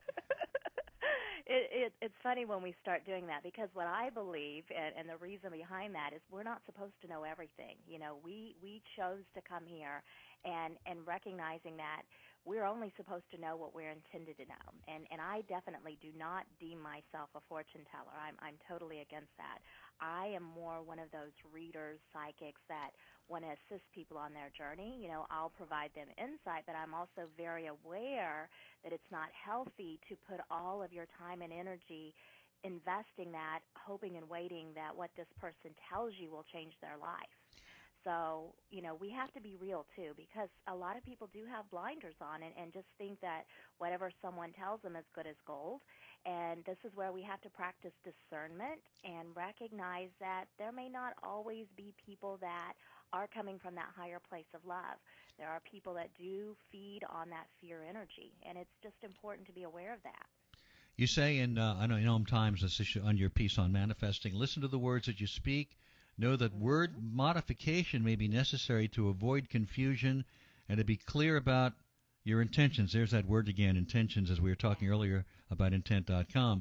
It's funny when we start doing that because what I believe and the reason behind that is we're not supposed to know everything. We chose to come here and recognizing that we're only supposed to know what we're intended to know. And I definitely do not deem myself a fortune teller. I'm totally against that. I am more one of those readers, psychics that want to assist people on their journey. I'll provide them insight, but I'm also very aware that it's not healthy to put all of your time and energy investing that, hoping and waiting that what this person tells you will change their life. So, we have to be real, too, because a lot of people do have blinders on and just think that whatever someone tells them is good as gold. And this is where we have to practice discernment and recognize that there may not always be people that are coming from that higher place of love. There are people that do feed on that fear energy, and it's just important to be aware of that.
You say in Om Times, this issue on your piece on manifesting, listen to the words that you speak. Know that word modification may be necessary to avoid confusion and to be clear about your intentions. There's that word again, intentions, as we were talking earlier about intent.com.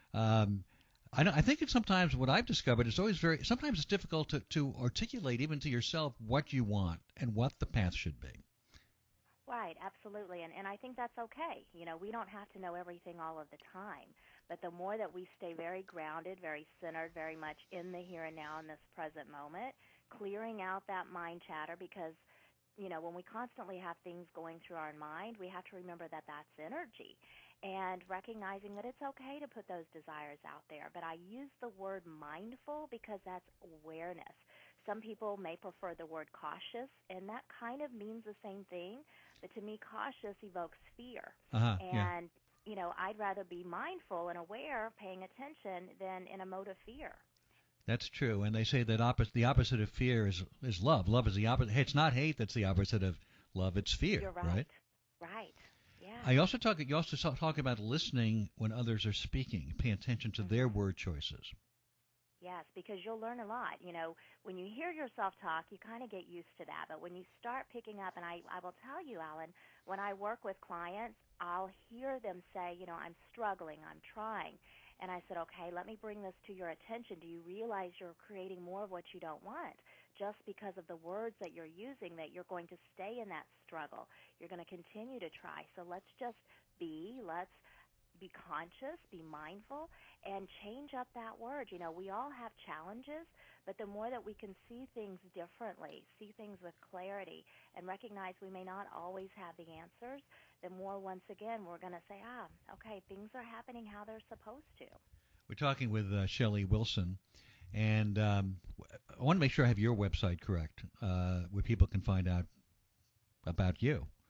I think it's sometimes what I've discovered, sometimes it's difficult to articulate even to yourself what you want and what the path should be.
Right, absolutely, and I think that's okay. We don't have to know everything all of the time, but the more that we stay very grounded, very centered, very much in the here and now in this present moment, clearing out that mind chatter because, when we constantly have things going through our mind, we have to remember that that's energy and recognizing that it's okay to put those desires out there. But I use the word mindful because that's awareness. Some people may prefer the word cautious, and that kind of means the same thing. But to me, cautious evokes fear. And, I'd rather be mindful and aware, paying attention, than in a mode of fear.
That's true. And they say that the opposite of fear is love. Love is the opposite. It's not hate that's the opposite of love. It's fear.
You're right. Right. Yeah.
You also talk about listening when others are speaking. Pay attention to their word choices.
Yes, because you'll learn a lot. When you hear yourself talk, you kind of get used to that. But when you start picking up, and I will tell you, Alan, when I work with clients, I'll hear them say, I'm struggling, I'm trying. And I said, okay, let me bring this to your attention. Do you realize you're creating more of what you don't want? Just because of the words that you're using, that you're going to stay in that struggle. You're going to continue to try. So let's be conscious, be mindful, and change up that word. We all have challenges, but the more that we can see things differently, see things with clarity, and recognize we may not always have the answers, the more, once again, we're going to say, okay, things are happening how they're supposed to.
We're talking with Shelley Wilson, and I want to make sure I have your website correct, where people can find out about you.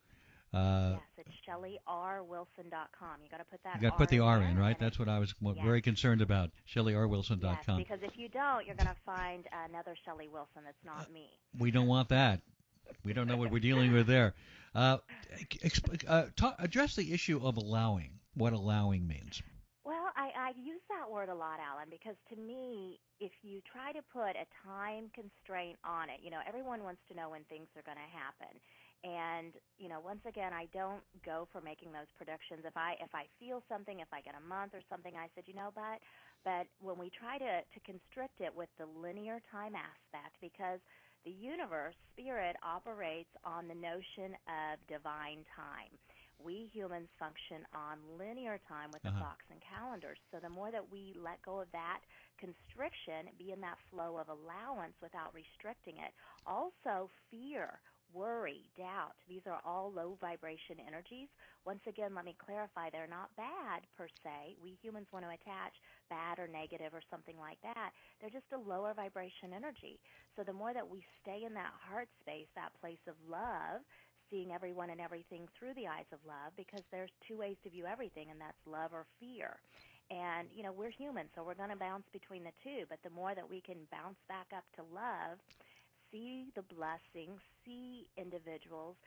Uh,
Yes, it's ShellyRWilson.com. You got to put that
you got to put
R
the
in
R in,
there,
right?
and
That's what I was
yes,
very concerned about.
yes,
ShellyRWilson.com.
because if you don't, you're going to find another Shelly Wilson that's not me.
We don't want that. We don't know what we're dealing with there. Uh, address the issue of allowing, what allowing means.
Well, I use that word a lot, Alan, because to me, if you try to put a time constraint on it, everyone wants to know when things are going to happen. And, once again, I don't go for making those predictions. If I feel something, if I get a month or something, I said, but when we try to constrict it with the linear time aspect, because the universe, spirit, operates on the notion of divine time. We humans function on linear time with the clocks and calendars. So the more that we let go of that constriction, be in that flow of allowance without restricting it. Also, fear, worry, doubt, these are all low vibration energies. Once again, let me clarify, they're not bad per se. We humans want to attach bad or negative or something like that. They're just a lower vibration energy. So the more that we stay in that heart space, that place of love, seeing everyone and everything through the eyes of love, because there's two ways to view everything, and that's love or fear. And, we're human, so we're going to bounce between the two, but the more that we can bounce back up to love, see the blessings, see individuals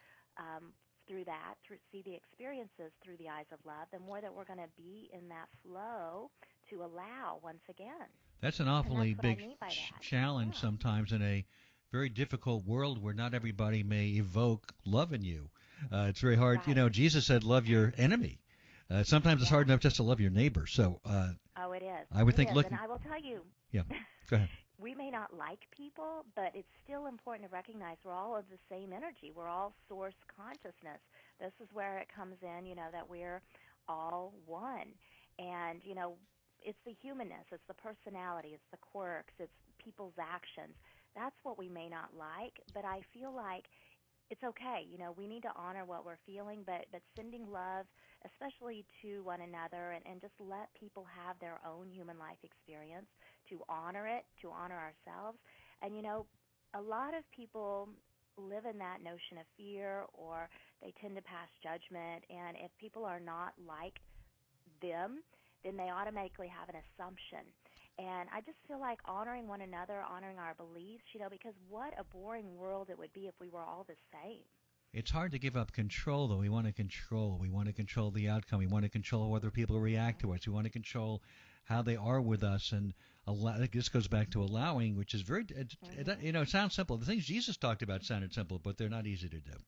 see the experiences through the eyes of love, the more that we're going to be in that flow to allow once again.
That's an
And
awfully
that's what I
big
mean by that.
challenge
Yeah.
sometimes in a very difficult world where not everybody may evoke love in you. It's very hard.
Right.
Jesus said, love your enemy. Sometimes it's hard enough just to love your neighbor. So
Oh, it is.
I would
It
think
is.
looking.
And I will tell you,
Yeah, go ahead.
we may not like people, but it's still important to recognize we're all of the same energy. We're all source consciousness. This is where it comes in, that we're all one. And, it's the humanness, it's the personality, it's the quirks, it's people's actions. That's what we may not like, but I feel like it's okay. We need to honor what we're feeling, but sending love, especially to one another, and just let people have their own human life experience, to honor it, to honor ourselves. And, a lot of people live in that notion of fear, or they tend to pass judgment, and if people are not like them, then they automatically have an assumption. And I just feel like honoring one another, honoring our beliefs, because what a boring world it would be if we were all the same.
It's hard to give up control, though. We want to control. We want to control the outcome. We want to control whether people react to us. We want to control how they are with us. And this goes back to allowing, which is very, it sounds simple. The things Jesus talked about sounded simple, but they're not easy to do.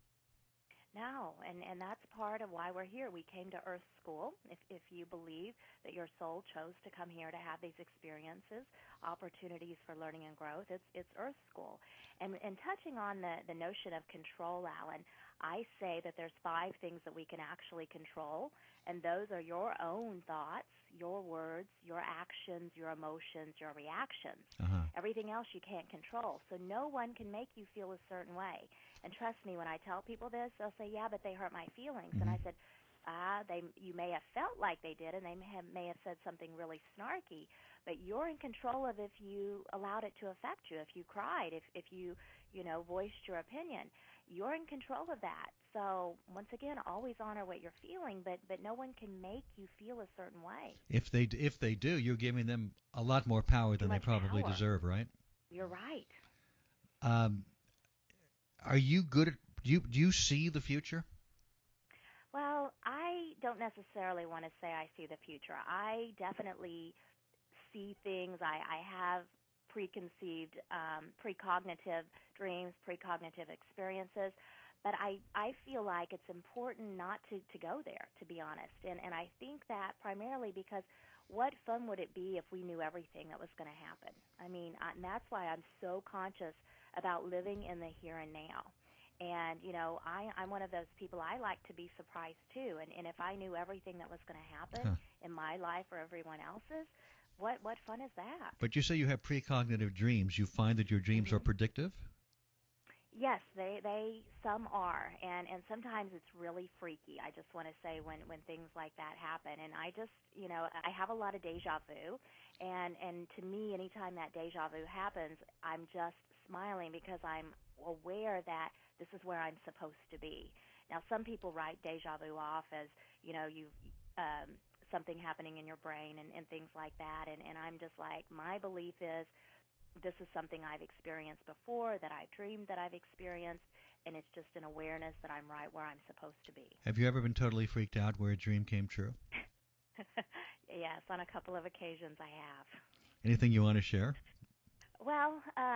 No, and that's part of why we're here. We came to Earth School. If you believe that your soul chose to come here to have these experiences, opportunities for learning and growth, it's Earth School. And touching on the notion of control, Alan, I say that there's 5 things that we can actually control, and those are your own thoughts, your words, your actions, your emotions, your reactions. Everything else you can't control. So no one can make you feel a certain way. And trust me, when I tell people this, they'll say, yeah, but they hurt my feelings. And I said, you may have felt like they did, and they may have said something really snarky, but you're in control of if you allowed it to affect you, if you cried, if you voiced your opinion. You're in control of that. So once again, always honor what you're feeling, but no one can make you feel a certain way.
If they do, you're giving them a lot more power than they probably deserve, right?
You're right.
Are you good at do you see the future?
Well, I don't necessarily want to say I see the future. I definitely see things. I have preconceived, precognitive dreams, precognitive experiences. But I feel like it's important not to go there, to be honest. And I think that primarily because what fun would it be if we knew everything that was going to happen? I mean, and that's why I'm so conscious about living in the here and now. And, I'm one of those people, I like to be surprised too. And if I knew everything that was going to happen in my life or everyone else's, what fun is that?
But you say you have precognitive dreams. You find that your dreams are predictive?
Yes, they some are, and sometimes it's really freaky. I just want to say when things like that happen, and I just I have a lot of deja vu, and to me, anytime that deja vu happens, I'm just smiling because I'm aware that this is where I'm supposed to be. Now, some people write deja vu off as, you've something happening in your brain and things like that. And I'm just like, my belief is this is something I've experienced before, that I dreamed that I've experienced, and it's just an awareness that I'm right where I'm supposed to be.
Have you ever been totally freaked out where a dream came true?
Yes, on a couple of occasions I have.
Anything you want to share?
Well,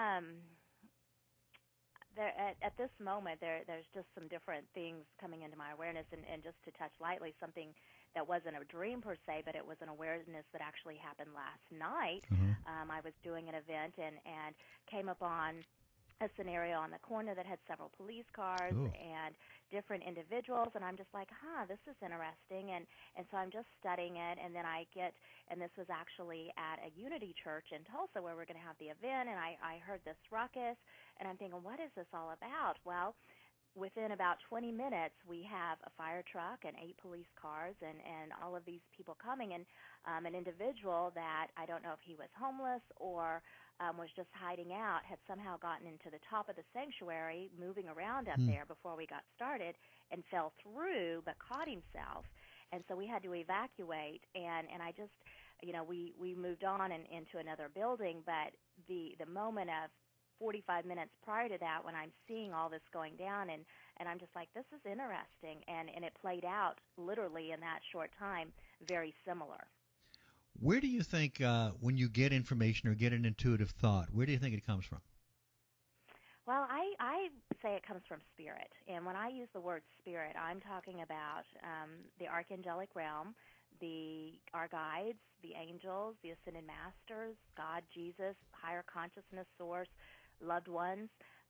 there at this moment, there's just some different things coming into my awareness, and just to touch lightly, something that wasn't a dream per se, but it was an awareness that actually happened last night. I was doing an event and came upon a scenario on the corner that had several police cars
Ooh.
and different individuals, and I'm just like, this is interesting, and so I'm just studying it, and then and this was actually at a Unity Church in Tulsa where we're going to have the event, and I heard this ruckus, and I'm thinking, what is this all about? Well, within about 20 minutes, we have a fire truck and 8 police cars and all of these people coming, and an individual that I don't know if he was homeless or was just hiding out, had somehow gotten into the top of the sanctuary, moving around up there before we got started, and fell through but caught himself. And so we had to evacuate, and I just, we moved on into another building, but the moment of 45 minutes prior to that, when I'm seeing all this going down, and I'm just like, this is interesting, and it played out literally in that short time very similar.
Where do you think, when you get information or get an intuitive thought, where do you think it comes from?
Well, I say it comes from spirit, and when I use the word spirit, I'm talking about the archangelic realm, our guides, the angels, the ascended masters, God, Jesus, higher consciousness source, loved ones.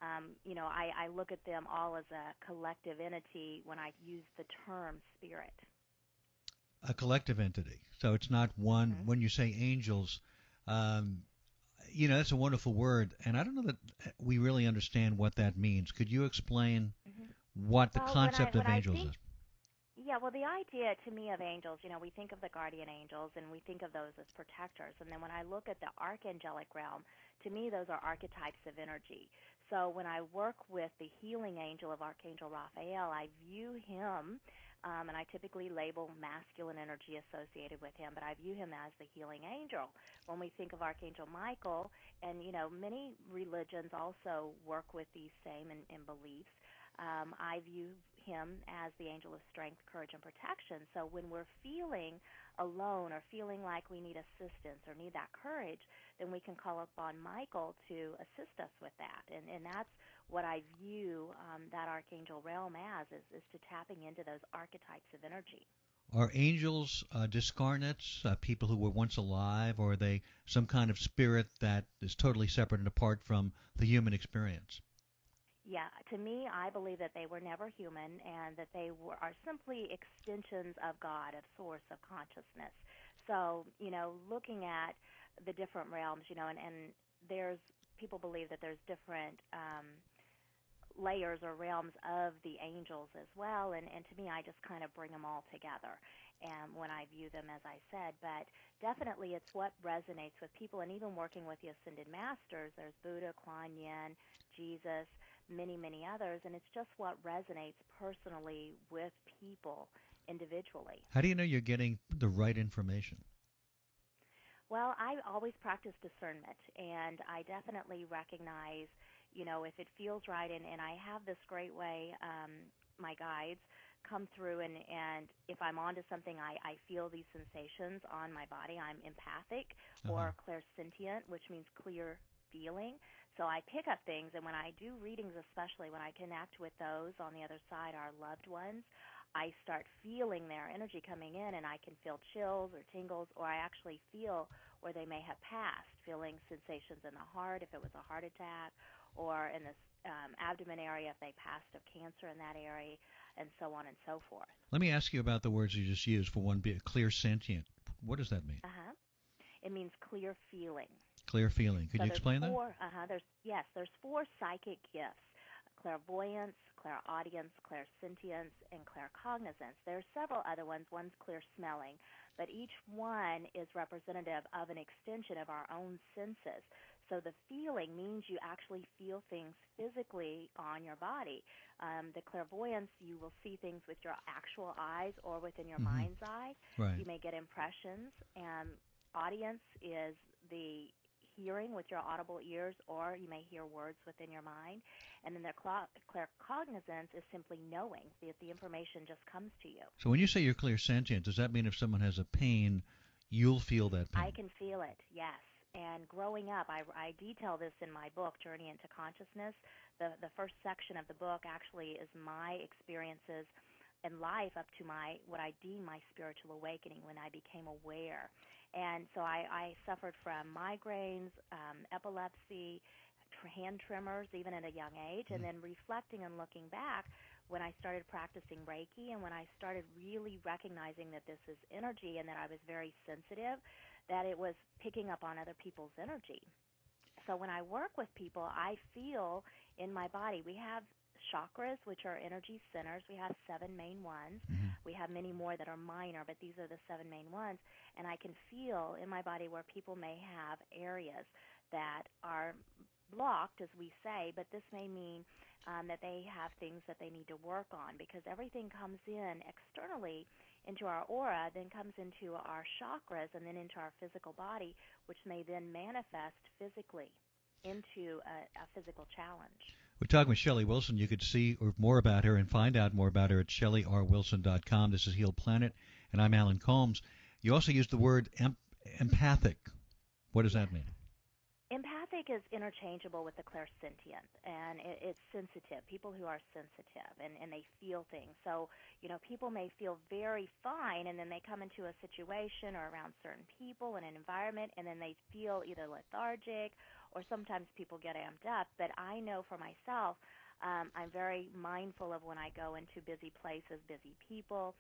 I look at them all as a collective entity when I use the term spirit.
A collective entity. So it's not one. When you say angels, that's a wonderful word, and I don't know that we really understand what that means. Could you explain what the concept of angels is?
Yeah, well, the idea to me of angels, we think of the guardian angels and we think of those as protectors. And then when I look at the archangelic realm, to me those are archetypes of energy. So when I work with the healing angel of Archangel Raphael, I view him, and I typically label masculine energy associated with him, but I view him as the healing angel. When we think of Archangel Michael, and many religions also work with these same in beliefs, I view him as the angel of strength, courage, and protection. So when we're feeling alone or feeling like we need assistance or need that courage, then we can call upon Michael to assist us with that. And that's what I view that archangel realm as, is to tapping into those archetypes of energy.
Are angels discarnates, people who were once alive, or are they some kind of spirit that is totally separate and apart from the human experience?
Yeah, to me, I believe that they were never human and that they are simply extensions of God, of source, of consciousness. So, looking at the different realms, and there's people believe that there's different layers or realms of the angels as well, and to me, I just kind of bring them all together and when I view them, as I said. But definitely it's what resonates with people, and even working with the Ascended Masters, there's Buddha, Kuan Yin, Jesus, many, many others, and it's just what resonates personally with people individually.
How do you know you're getting the right information?
Well, I always practice discernment, and I definitely recognize, if it feels right, and I have this great way, my guides come through, and if I'm onto something, I feel these sensations on my body. I'm empathic or clairsentient, which means clear feeling. So I pick up things, and when I do readings, especially when I connect with those on the other side, our loved ones, I start feeling their energy coming in, and I can feel chills or tingles, or I actually feel where they may have passed, feeling sensations in the heart if it was a heart attack, or in the abdomen area if they passed of cancer in that area, and so on and so forth.
Let me ask you about the words you just used. For one, clear sentient. What does that mean?
It means clear feeling.
Clear feeling. Could you explain that?
There's 4 psychic gifts: clairvoyance, clairaudience, clairsentience, and claircognizance. There are several other ones. One's clear smelling, but each one is representative of an extension of our own senses. So the feeling means you actually feel things physically on your body. The clairvoyance, you will see things with your actual eyes or within your
Mm-hmm.
mind's eye.
Right.
You may get impressions. And audience is the hearing with your audible ears, or you may hear words within your mind. And then the claircognizance is simply knowing that the information just comes to you.
So when you say you're clairsentient, does that mean if someone has a pain, you'll feel that
I
pain?
can feel it, yes. And growing up, I detail this in my book, Journey into Consciousness. The first section of the book actually is my experiences in life up to my what I deem my spiritual awakening when I became aware. And so I suffered from migraines, epilepsy, hand tremors even at a young age, and then reflecting and looking back when I started practicing Reiki and when I started really recognizing that this is energy and that I was very sensitive, that it was picking up on other people's energy. So when I work with people, I feel in my body, we have chakras, which are energy centers. We have 7 main ones.
Mm-hmm.
We have many more that are minor, but these are the 7 main ones. And I can feel in my body where people may have areas that are blocked, as we say, but this may mean that they have things that they need to work on, because everything comes in externally into our aura, then comes into our chakras, and then into our physical body, which may then manifest physically into a physical challenge.
We're talking with Shelley Wilson. You could see more about her and find out more about her at ShelleyRWilson.com. This is Heal Planet, and I'm Alan Colmes. You also used the word empathic. What does that mean?
Empathic is interchangeable with the clairsentient, and it's sensitive, people who are sensitive, and they feel things. So, people may feel very fine, and then they come into a situation or around certain people in an environment, and then they feel either lethargic or sometimes people get amped up. But I know for myself, I'm very mindful of when I go into busy places, busy people,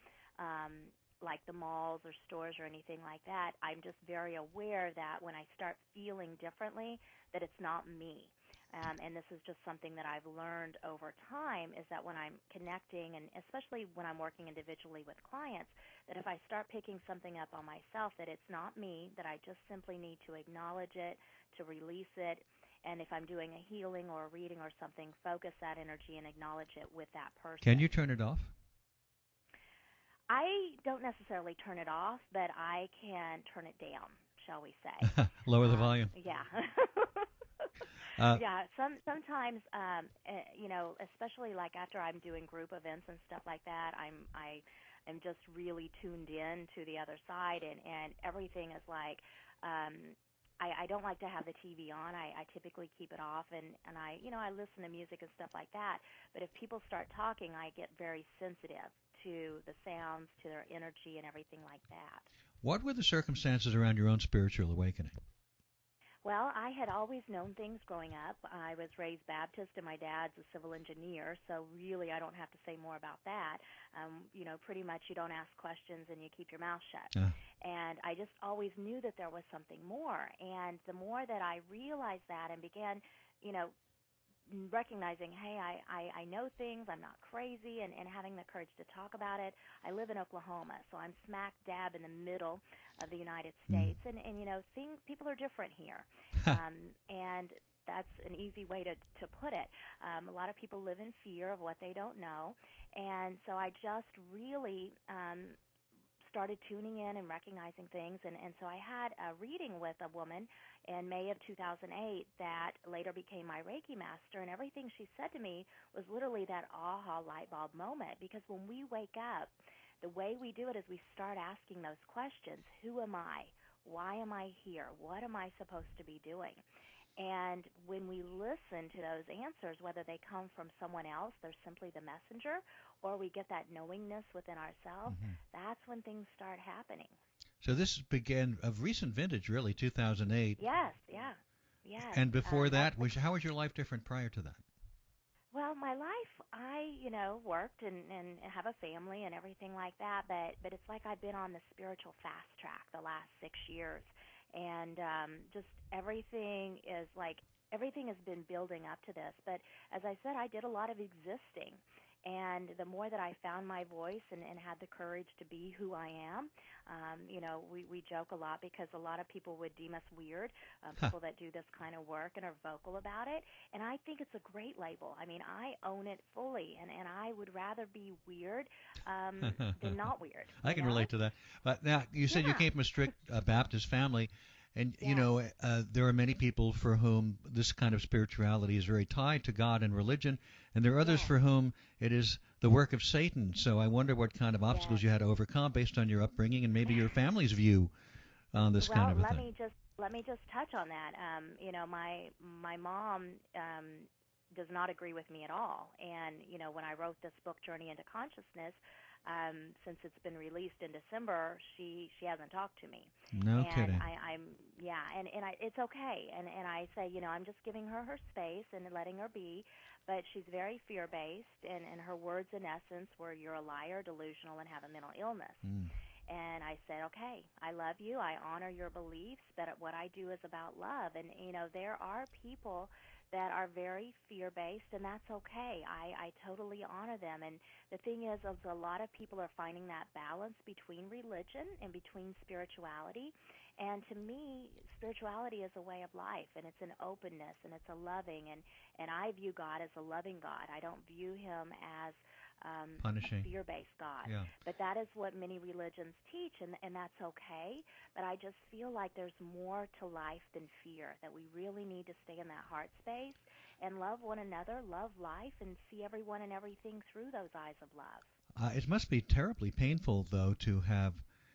like the malls or stores or anything like that. I'm just very aware that when I start feeling differently, that it's not me. And this is just something that I've learned over time, is that when I'm connecting, and especially when I'm working individually with clients, that if I start picking something up on myself, that it's not me, that I just simply need to acknowledge it, to release it, and if I'm doing a healing or a reading or something, focus that energy and acknowledge it with that person.
Can you turn it off?
I don't necessarily turn it off, but I can turn it down, shall we say.
Lower the volume.
Yeah. Yeah, sometimes, especially like after I'm doing group events and stuff like that, I am just really tuned in to the other side, and everything is like, I don't like to have the TV on. I typically keep it off, and I listen to music and stuff like that. But if people start talking, I get very sensitive to the sounds, to their energy, and everything like that.
What were the circumstances around your own spiritual awakening?
Well, I had always known things growing up. I was raised Baptist, and my dad's a civil engineer, so really I don't have to say more about that. Pretty much you don't ask questions and you keep your mouth shut. And I just always knew that there was something more. And the more that I realized that and began, recognizing, hey, I know things, I'm not crazy, and having the courage to talk about it. I live in Oklahoma, so I'm smack dab in the middle of the United States, and people are different here, and that's an easy way to put it. A lot of people live in fear of what they don't know, and so I just really started tuning in and recognizing things, and so I had a reading with a woman in May of 2008 that later became my Reiki master, and everything she said to me was literally that aha light bulb moment, because when we wake up, the way we do it is we start asking those questions. Who am I? Why am I here? What am I supposed to be doing? And when we listen to those answers, whether they come from someone else, they're simply the messenger, or we get that knowingness within ourselves, that's when things start happening.
So this began of recent vintage, really, 2008.
Yes, yeah.
And before that, how was your life different prior to that?
Well, my life, I, worked and have a family and everything like that, but it's like I've been on the spiritual fast track the last 6 years. And just everything has been building up to this. But as I said, I did a lot of existing. And the more that I found my voice and had the courage to be who I am, we joke a lot because a lot of people would deem us weird, people that do this kind of work and are vocal about it. And I think it's a great label. I mean, I own it fully, and I would rather be weird than not weird.
I can relate to that. But now, you said you came from a strict Baptist family. And, there are many people for whom this kind of spirituality is very tied to God and religion, and there are others for whom it is the work of Satan. So I wonder what kind of obstacles you had to overcome based on your upbringing and maybe your family's view on this kind of a thing.
Let me just touch on that. My mom does not agree with me at all. And, when I wrote this book, Journey into Consciousness, since it's been released in December, she hasn't talked to me.
No kidding.
It's okay. And I say, I'm just giving her space and letting her be. But she's very fear-based, and her words, in essence, were, "You're a liar, delusional, and have a mental illness." And I said, okay, I love you. I honor your beliefs, but what I do is about love. And, there are people that are very fear-based, and that's okay. I totally honor them. And the thing is a lot of people are finding that balance between religion and between spirituality. And to me, spirituality is a way of life, and it's an openness, and it's a loving. And I view God as a loving God. I don't view him as
punishing,
a fear-based God.
Yeah.
But that is what many religions teach, and that's okay. But I just feel like there's more to life than fear, that we really need to stay in that heart space and love one another, love life, and see everyone and everything through those eyes of love.
It must be terribly painful, though, to have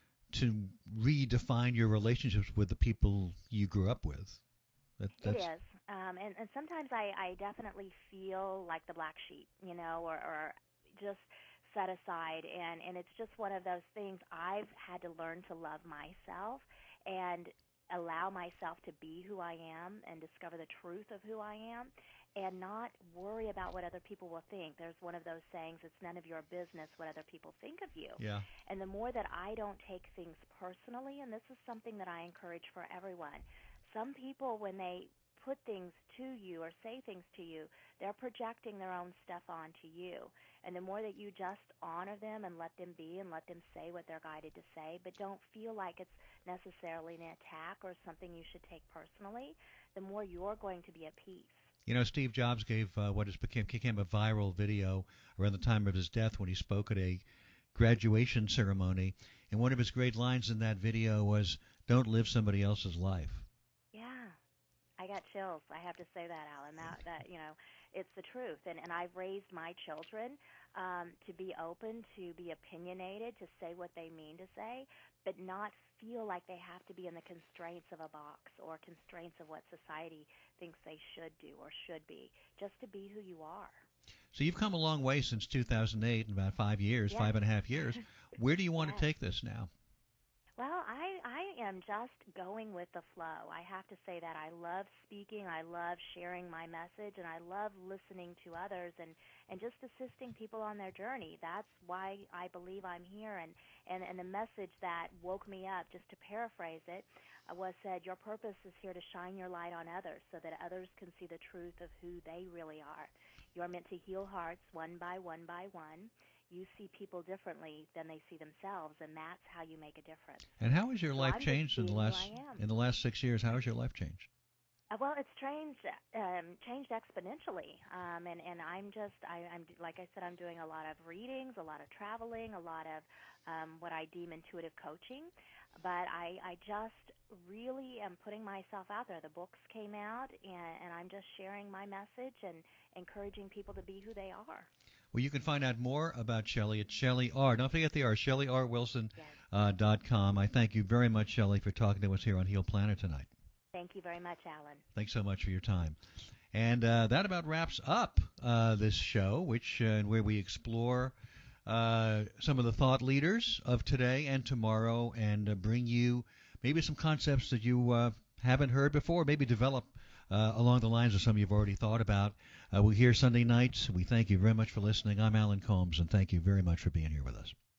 to redefine your relationships with the people you grew up with.
It is. And sometimes I definitely feel like the black sheep, or just set aside, and it's just one of those things. I've had to learn to love myself and allow myself to be who I am and discover the truth of who I am and not worry about what other people will think. There's one of those sayings, it's none of your business what other people think of you.
Yeah.
And the more that I don't take things personally, and this is something that I encourage for everyone, some people, when they put things to you or say things to you, they're projecting their own stuff onto you. And the more that you just honor them and let them be and let them say what they're guided to say, but don't feel like it's necessarily an attack or something you should take personally, the more you're going to be at peace.
Steve Jobs gave what became a viral video around the time of his death when he spoke at a graduation ceremony. And one of his great lines in that video was, "Don't live somebody else's life."
I got chills. I have to say that, Alan. That it's the truth. And I've raised my children to be open, to be opinionated, to say what they mean to say, but not feel like they have to be in the constraints of a box or constraints of what society thinks they should do or should be. Just to be who you are.
So you've come a long way since 2008, in about 5 years, 5.5 years. Where do you want to take this now?
Well, I am just going with the flow. I have to say that I love speaking, I love sharing my message, and I love listening to others and just assisting people on their journey. That's why I believe I'm here. And the message that woke me up, just to paraphrase it, was said, your purpose is here to shine your light on others so that others can see the truth of who they really are. You're meant to heal hearts one by one by one. You see people differently than they see themselves, and that's how you make a difference.
And how has your life changed in the last 6 years? How has your life changed?
Well, it's changed exponentially, and I'm like I said, I'm doing a lot of readings, a lot of traveling, a lot of what I deem intuitive coaching. But I just really am putting myself out there. The books came out, and I'm just sharing my message and encouraging people to be who they are.
Well, you can find out more about Shelley at Shelley R. Don't forget the R, ShelleyRWilson.com. I thank you very much, Shelley, for talking to us here on Heal Planet tonight.
Thank you very much, Alan.
Thanks so much for your time. And that about wraps up this show, where we explore some of the thought leaders of today and tomorrow and bring you maybe some concepts that you haven't heard before, maybe develop along the lines of some you've already thought about. We're here Sunday nights. We thank you very much for listening. I'm Alan Combs, and thank you very much for being here with us.